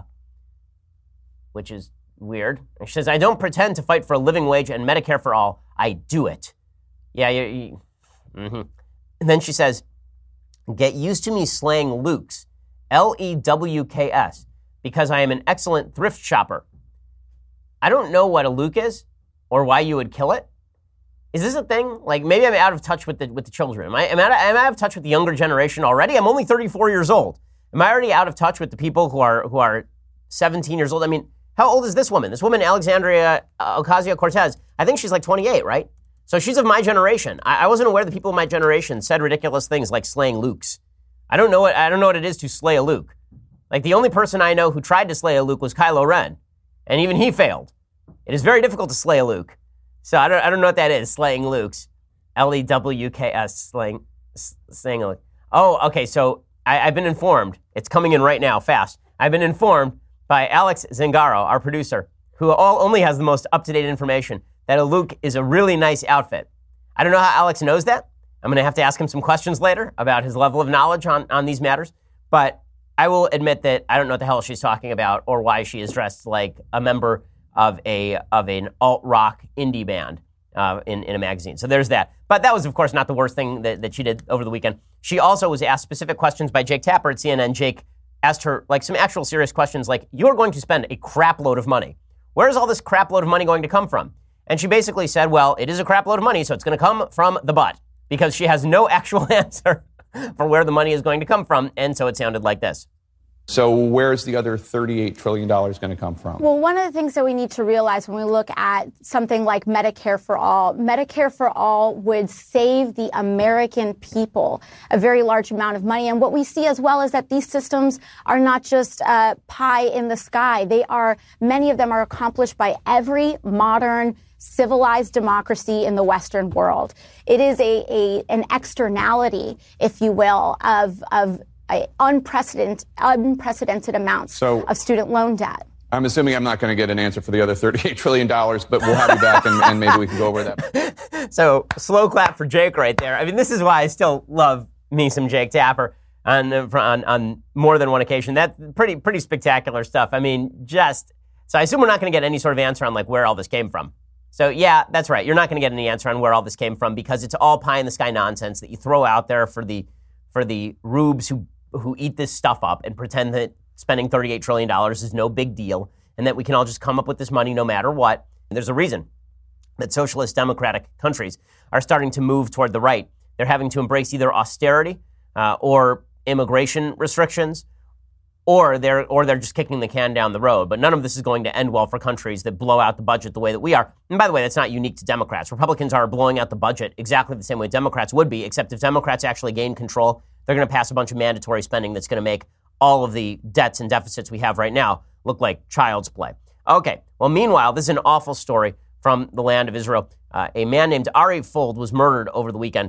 which is weird. And she says, I don't pretend to fight for a living wage and Medicare for all. I do it. Yeah, And then she says, get used to me slaying Lukes, Lewks, because I am an excellent thrift shopper. I don't know what a Luke is or why you would kill it. Is this a thing? Like, maybe I'm out of touch with the children. Am I out of touch with the younger generation already? I'm only 34 years old. Am I already out of touch with the people who are 17 years old? I mean, how old is this woman? This woman, Alexandria Ocasio-Cortez, I think she's like 28, right? So she's of my generation. I wasn't aware that people of my generation said ridiculous things like slaying Lukes. I don't know what it is to slay a Luke. Like, the only person I know who tried to slay a Luke was Kylo Ren, and even he failed. It is very difficult to slay a Luke. So I don't know what that is, slaying Lukes. Lewks, slaying a Luke. Oh, okay, so I've been informed. It's coming in right now, fast. I've been informed by Alex Zingaro, our producer, who only has the most up-to-date information, that a Luke is a really nice outfit. I don't know how Alex knows that. I'm going to have to ask him some questions later about his level of knowledge on these matters. But I will admit that I don't know what the hell she's talking about or why she is dressed like a member of an alt-rock indie band in a magazine. So there's that. But that was, of course, not the worst thing that she did over the weekend. She also was asked specific questions by Jake Tapper at CNN. Jake asked her like some actual serious questions like, you're going to spend a crap load of money. Where is all this crap load of money going to come from? And she basically said, well, it is a crap load of money, so it's going to come from the butt, because she has no actual answer for where the money is going to come from. And so it sounded like this. So where's the other $38 trillion going to come from? Well, one of the things that we need to realize when we look at something like Medicare for All would save the American people a very large amount of money. And what we see as well is that these systems are not just pie in the sky. Many of them are accomplished by every modern civilized democracy in the Western world. It is an externality, if you will, of unprecedented amounts of student loan debt. I'm assuming I'm not going to get an answer for the other $38 trillion, but we'll have you back and maybe we can go over that. So, slow clap for Jake right there. I mean, this is why I still love me some Jake Tapper on more than one occasion. That's pretty spectacular stuff. I mean, so I assume we're not going to get any sort of answer on like where all this came from. So yeah, that's right. You're not going to get any answer on where all this came from because it's all pie in the sky nonsense that you throw out there for the rubes who eat this stuff up and pretend that spending $38 trillion is no big deal and that we can all just come up with this money no matter what. And there's a reason that socialist democratic countries are starting to move toward the right. They're having to embrace either austerity or immigration restrictions, or they're just kicking the can down the road. But none of this is going to end well for countries that blow out the budget the way that we are. And by the way, that's not unique to Democrats. Republicans are blowing out the budget exactly the same way Democrats would be, except if Democrats actually gain control, they're going to pass a bunch of mandatory spending that's going to make all of the debts and deficits we have right now look like child's play. Okay, well, meanwhile, this is an awful story from the land of Israel. A man named Ari Fold was murdered over the weekend.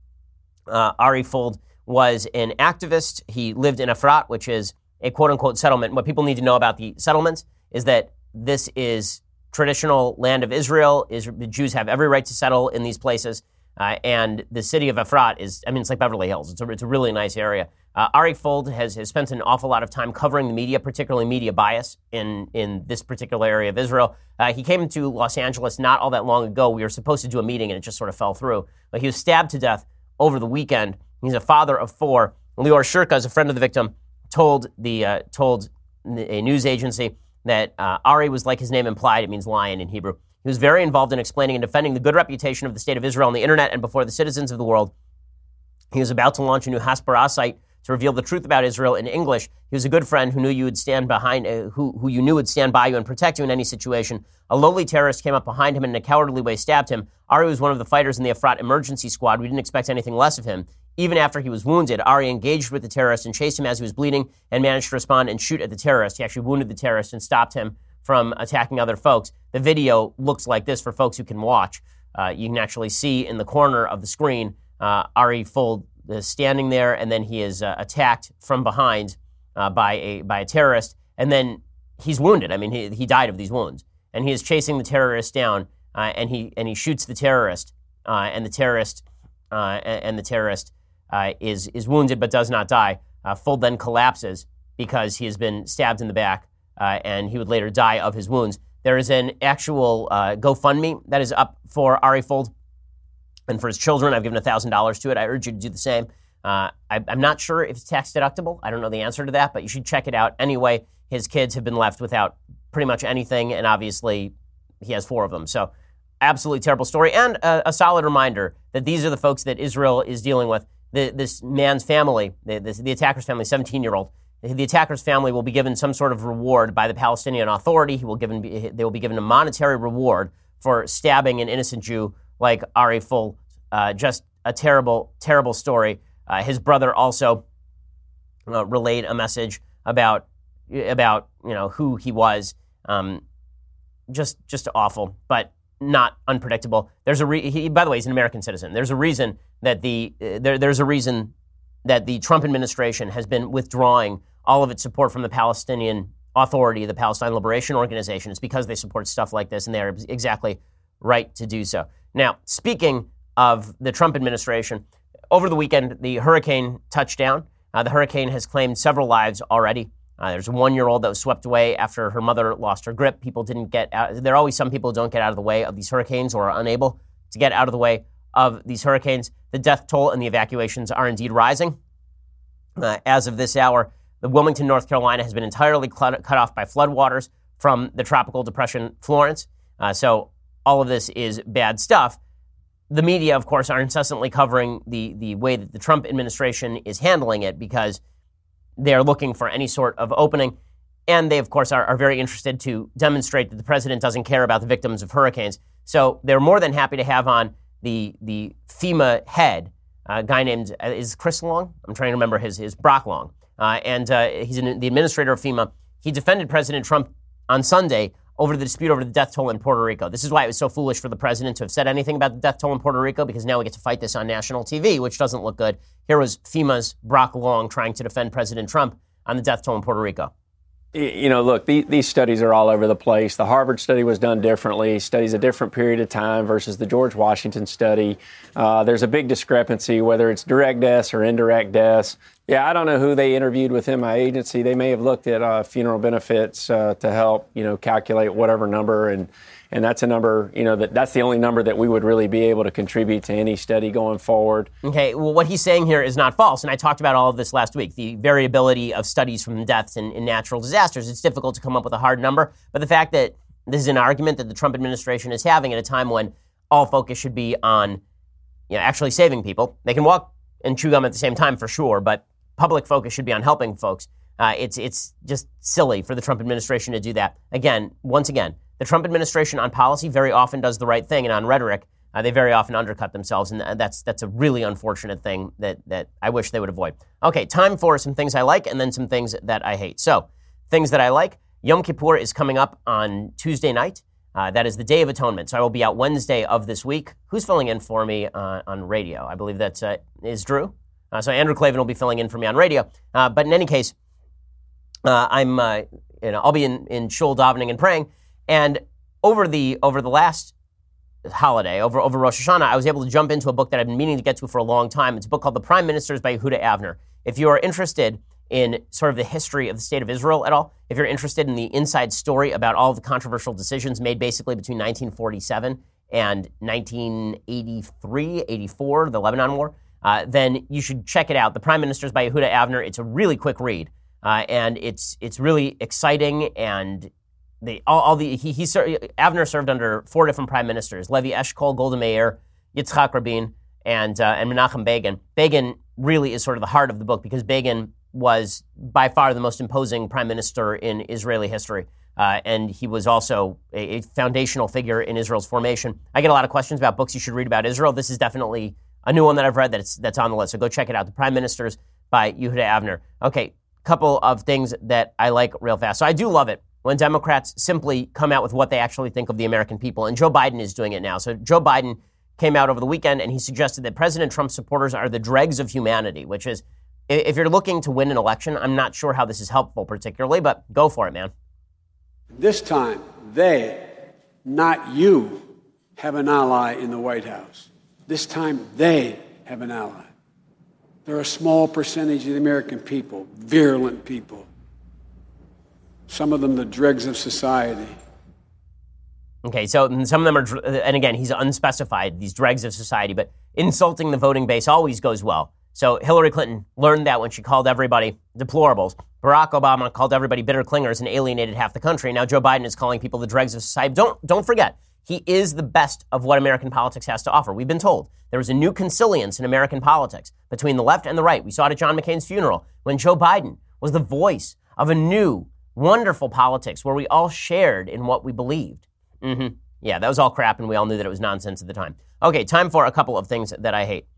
Ari Fold was an activist. He lived in Efrat, which is a quote-unquote settlement. What people need to know about the settlements is that this is traditional land of Israel. The Jews have every right to settle in these places. And the city of Efrat it's like Beverly Hills. It's a really nice area. Ari Fold has spent an awful lot of time covering the media, particularly media bias in this particular area of Israel. He came to Los Angeles not all that long ago. We were supposed to do a meeting and it just sort of fell through. But he was stabbed to death over the weekend. He's a father of four. Lior Shirka is a friend of the victim. Told a news agency that Ari was, like his name implied, it means lion in Hebrew. He was very involved in explaining and defending the good reputation of the state of Israel on the internet and before the citizens of the world. He was about to launch a new Hasbara site to reveal the truth about Israel in English. He was a good friend who knew you would stand behind, who you knew would stand by you and protect you in any situation. A lowly terrorist came up behind him and in a cowardly way stabbed him. Ari was one of the fighters in the Efrat emergency squad. We didn't expect anything less of him. Even after he was wounded, Ari engaged with the terrorist and chased him as he was bleeding and managed to respond and shoot at the terrorist. He actually wounded the terrorist and stopped him from attacking other folks. The video looks like this for folks who can watch. You can actually see in the corner of the screen Ari Fold standing there, and then he is attacked from behind by a terrorist, and then he's wounded. I mean, he died of these wounds, and he is chasing the terrorist down, and he shoots the terrorist, and the terrorist is wounded but does not die. Fold then collapses because he has been stabbed in the back, and he would later die of his wounds. There is an actual GoFundMe that is up for Ari Fold and for his children. I've given $1,000 to it. I urge you to do the same. I'm not sure if it's tax deductible. I don't know the answer to that, but you should check it out. Anyway, his kids have been left without pretty much anything, and obviously he has 4 of them. So absolutely terrible story, and a solid reminder that these are the folks that Israel is dealing with. This man's family, the attacker's family, 17-year-old, the attacker's family will be given some sort of reward by the Palestinian Authority. They will be given a monetary reward for stabbing an innocent Jew like Ari Full. Just a terrible, terrible story. His brother also relayed a message about who he was. Just awful, but not unpredictable. There's he, by the way, he's an American citizen. There's a reason that there's a reason that the Trump administration has been withdrawing all of its support from the Palestinian Authority, the Palestine Liberation Organization. It's because they support stuff like this, and they're exactly right to do so. Now, speaking of the Trump administration, over the weekend, the hurricane touched down. The hurricane has claimed several lives already. There's a 1-year-old that was swept away after her mother lost her grip. People didn't get out. There are always some people who don't get out of the way of these hurricanes or are unable to get out of the way of these hurricanes. The death toll and the evacuations are indeed rising. As of this hour, the Wilmington, North Carolina has been entirely cut off by floodwaters from the tropical depression Florence. So all of this is bad stuff. The media, of course, are incessantly covering the way that the Trump administration is handling it because they're looking for any sort of opening. And they, of course, are very interested to demonstrate that the president doesn't care about the victims of hurricanes. So they're more than happy to have on the FEMA head, a guy named, is Chris Long? I'm trying to remember his Brock Long. He's the administrator of FEMA. He defended President Trump on Sunday over the dispute over the death toll in Puerto Rico. This is why it was so foolish for the president to have said anything about the death toll in Puerto Rico, because now we get to fight this on national TV, which doesn't look good. Here was FEMA's Brock Long trying to defend President Trump on the death toll in Puerto Rico. You know, look, these studies are all over the place. The Harvard study was done differently, studies a different period of time versus the George Washington study. There's a big discrepancy, whether it's direct deaths or indirect deaths. Yeah, I don't know who they interviewed within my agency. They may have looked at funeral benefits to help, calculate whatever number. And that's a number, that's the only number that we would really be able to contribute to any study going forward. Okay, well, what he's saying here is not false. And I talked about all of this last week, the variability of studies from deaths in natural disasters. It's difficult to come up with a hard number. But the fact that this is an argument that the Trump administration is having at a time when all focus should be on actually saving people. They can walk and chew gum at the same time for sure, but public focus should be on helping folks. It's just silly for the Trump administration to do that. Once again, the Trump administration on policy very often does the right thing, and on rhetoric, they very often undercut themselves, and that's a really unfortunate thing that I wish they would avoid. Okay, time for some things I like and then some things that I hate. So, things that I like, Yom Kippur is coming up on Tuesday night. That is the Day of Atonement, so I will be out Wednesday of this week. Who's filling in for me on radio? I believe that is Drew. So Andrew Klavan will be filling in for me on radio. But in any case, I'll be in shul davening and praying. And over the last holiday, over Rosh Hashanah, I was able to jump into a book that I've been meaning to get to for a long time. It's a book called The Prime Ministers by Yehuda Avner. If you are interested in sort of the history of the state of Israel at all, if you're interested in the inside story about all of the controversial decisions made basically between 1947 and 1983, 84, the Lebanon War, then you should check it out. The Prime Ministers by Yehuda Avner. It's a really quick read, and it's really exciting. And Avner served under 4 different prime ministers: Levi Eshkol, Golda Meir, Yitzhak Rabin, and Menachem Begin. Begin really is sort of the heart of the book because Begin was by far the most imposing prime minister in Israeli history. And he was also a foundational figure in Israel's formation. I get a lot of questions about books you should read about Israel. This is definitely a new one that I've read that's on the list. So go check it out. The Prime Ministers by Yehuda Avner. Okay, couple of things that I like real fast. So I do love it when Democrats simply come out with what they actually think of the American people. And Joe Biden is doing it now. So Joe Biden came out over the weekend and he suggested that President Trump's supporters are the dregs of humanity, which is, if you're looking to win an election, I'm not sure how this is helpful particularly, but go for it, man. This time, they, not you, have an ally in the White House. This time, they have an ally. They're a small percentage of the American people, virulent people. Some of them the dregs of society. Okay, so some of them are, and again, he's unspecified, these dregs of society, but insulting the voting base always goes well. So Hillary Clinton learned that when she called everybody deplorables. Barack Obama called everybody bitter clingers and alienated half the country. Now Joe Biden is calling people the dregs of society. Don't forget, he is the best of what American politics has to offer. We've been told there was a new consilience in American politics between the left and the right. We saw it at John McCain's funeral when Joe Biden was the voice of a new, wonderful politics where we all shared in what we believed. Yeah, that was all crap, and we all knew that it was nonsense at the time. Okay, time for a couple of things that I hate.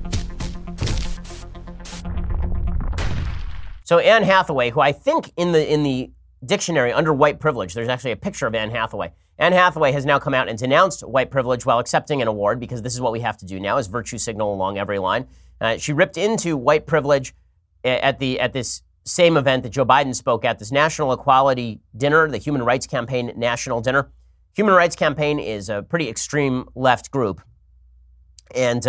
So Anne Hathaway, who I think in the dictionary under white privilege, there's actually a picture of Anne Hathaway. Anne Hathaway has now come out and denounced white privilege while accepting an award, because this is what we have to do now, is virtue signal along every line. She ripped into white privilege at this same event that Joe Biden spoke at, this National Equality Dinner, the Human Rights Campaign National Dinner. Human Rights Campaign is a pretty extreme left group, and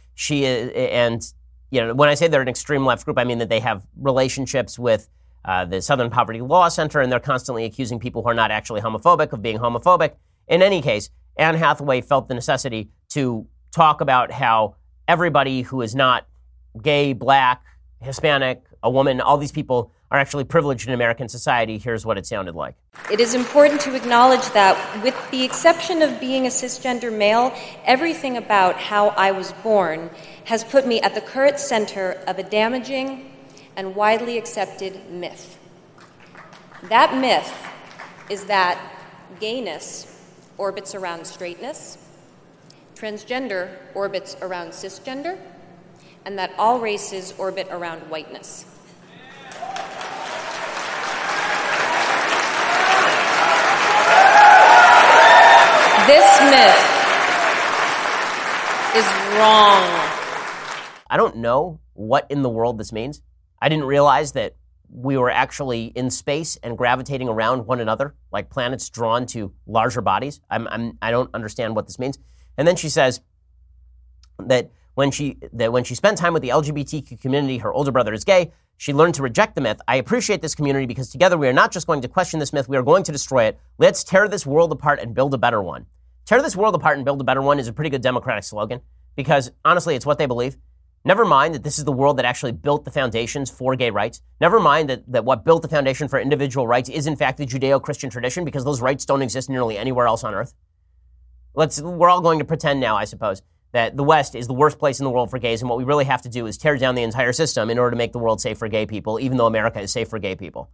when I say they're an extreme left group, I mean that they have relationships with the Southern Poverty Law Center, and they're constantly accusing people who are not actually homophobic of being homophobic. In any case, Anne Hathaway felt the necessity to talk about how everybody who is not gay, black, Hispanic, a woman, all these people are actually privileged in American society. Here's what it sounded like. It is important to acknowledge that, with the exception of being a cisgender male, everything about how I was born has put me at the current center of a damaging and widely accepted myth. That myth is that gayness orbits around straightness, transgender orbits around cisgender, and that all races orbit around whiteness. This myth is wrong. I don't know what in the world this means. I didn't realize that we were actually in space and gravitating around one another, like planets drawn to larger bodies. I don't understand what this means. And then she says that when she spent time with the LGBTQ community, her older brother is gay, she learned to reject the myth. I appreciate this community because together we are not just going to question this myth, we are going to destroy it. Let's tear this world apart and build a better one. Tear this world apart and build a better one is a pretty good Democratic slogan, because honestly, it's what they believe. Never mind that this is the world that actually built the foundations for gay rights. Never mind that what built the foundation for individual rights is in fact the Judeo-Christian tradition, because those rights don't exist nearly anywhere else on earth. We're all going to pretend now, I suppose, that the West is the worst place in the world for gays, and what we really have to do is tear down the entire system in order to make the world safe for gay people, even though America is safe for gay people.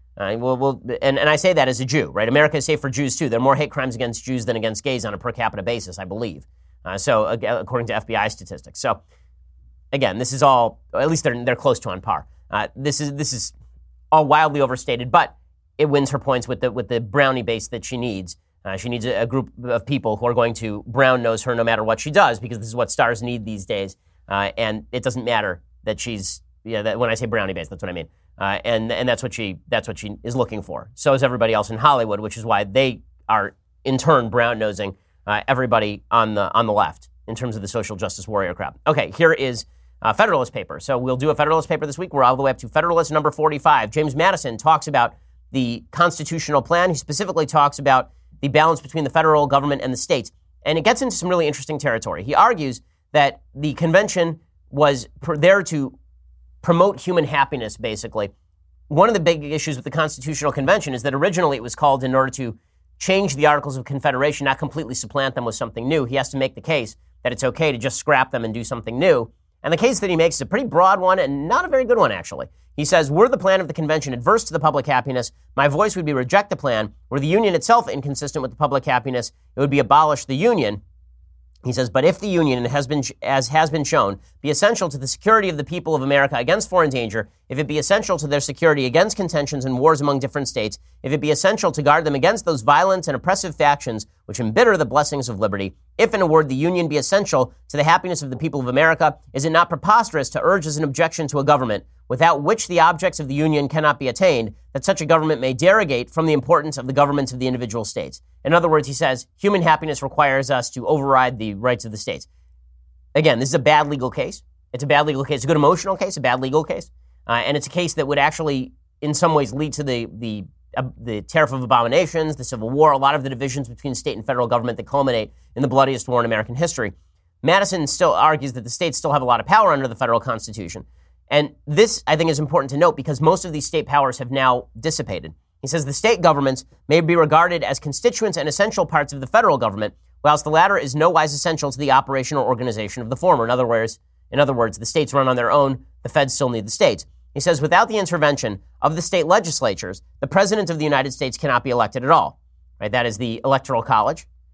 And I say that as a Jew, right? America is safe for Jews, too. There are more hate crimes against Jews than against gays on a per capita basis, I believe. According to FBI statistics. So, again, this is all, at least they're close to on par. This is all wildly overstated, but it wins her points with the brownie base that she needs. She needs a group of people who are going to brown nose her no matter what she does, because this is what stars need these days. And it doesn't matter that she's, that when I say brownie base, that's what I mean. And that's what she is looking for. So is everybody else in Hollywood, which is why they are in turn brown nosing everybody on the left in terms of the social justice warrior crowd. Okay, here is a Federalist paper. So we'll do a Federalist paper this week. We're all the way up to Federalist number 45. James Madison talks about the constitutional plan. He specifically talks about the balance between the federal government and the states. And it gets into some really interesting territory. He argues that the convention was there to promote human happiness, basically. One of the big issues with the Constitutional Convention is that originally it was called in order to change the Articles of Confederation, not completely supplant them with something new. He has to make the case that it's okay to just scrap them and do something new. And the case that he makes is a pretty broad one and not a very good one, actually. He says, were the plan of the convention adverse to the public happiness, my voice would be reject the plan. Were the union itself inconsistent with the public happiness, it would be abolish the union. He says, but if the union, as has been shown, be essential to the security of the people of America against foreign danger, if it be essential to their security against contentions and wars among different states, if it be essential to guard them against those violent and oppressive factions which embitter the blessings of liberty, if, in a word, the union be essential to the happiness of the people of America, is it not preposterous to urge as an objection to a government without which the objects of the union cannot be attained, that such a government may derogate from the importance of the governments of the individual states? In other words, he says, human happiness requires us to override the rights of the states. Again, this is a bad legal case. It's a bad legal case. It's a good emotional case, a bad legal case. And it's a case that would actually, in some ways, lead to the Tariff of Abominations, the Civil War, a lot of the divisions between state and federal government that culminate in the bloodiest war in American history. Madison still argues that the states still have a lot of power under the federal Constitution. And this, I think, is important to note because most of these state powers have now dissipated. He says the state governments may be regarded as constituents and essential parts of the federal government, whilst the latter is no wise essential to the operation or organization of the former. In other words, the states run on their own, the feds still need the states. He says without the intervention of the state legislatures, the president of the United States cannot be elected at all. Right? That is the Electoral College.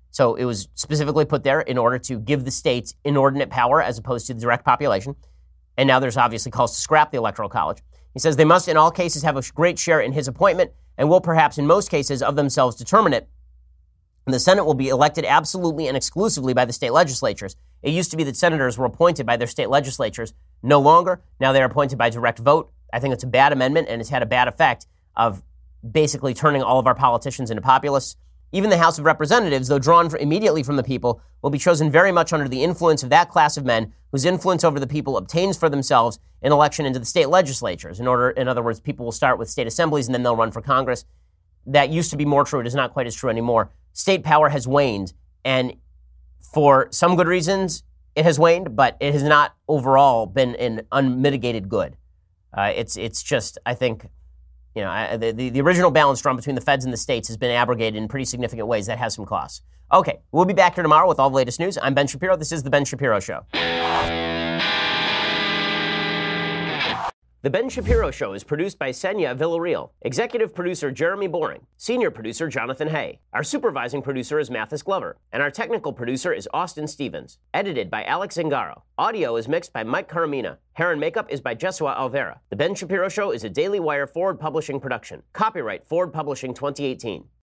So it was specifically put there in order to give the states inordinate power as opposed to the direct population. And now there's obviously calls to scrap the Electoral College. He says they must in all cases have a great share in his appointment and will perhaps in most cases of themselves determine it. And the Senate will be elected absolutely and exclusively by the state legislatures. It used to be that senators were appointed by their state legislatures. No longer. Now they're appointed by direct vote. I think it's a bad amendment, and it's had a bad effect of basically turning all of our politicians into populists. Even the House of Representatives, though drawn immediately from the people, will be chosen very much under the influence of that class of men whose influence over the people obtains for themselves an election into the state legislatures. In other words, people will start with state assemblies and then they'll run for Congress. That used to be more true. It is not quite as true anymore. State power has waned, and for some good reasons, it has waned, but it has not overall been an unmitigated good. It's just, I think, the original balance drawn between the feds and the states has been abrogated in pretty significant ways. That has some costs. Okay, we'll be back here tomorrow with all the latest news. I'm Ben Shapiro. This is The Ben Shapiro Show. The Ben Shapiro Show is produced by Senya Villarreal, executive producer Jeremy Boring, senior producer Jonathan Hay. Our supervising producer is Mathis Glover, and our technical producer is Austin Stevens. Edited by Alex Zingaro. Audio is mixed by Mike Caramina. Hair and makeup is by Jesua Alvera. The Ben Shapiro Show is a Daily Wire Forward Publishing production. Copyright Forward Publishing 2018.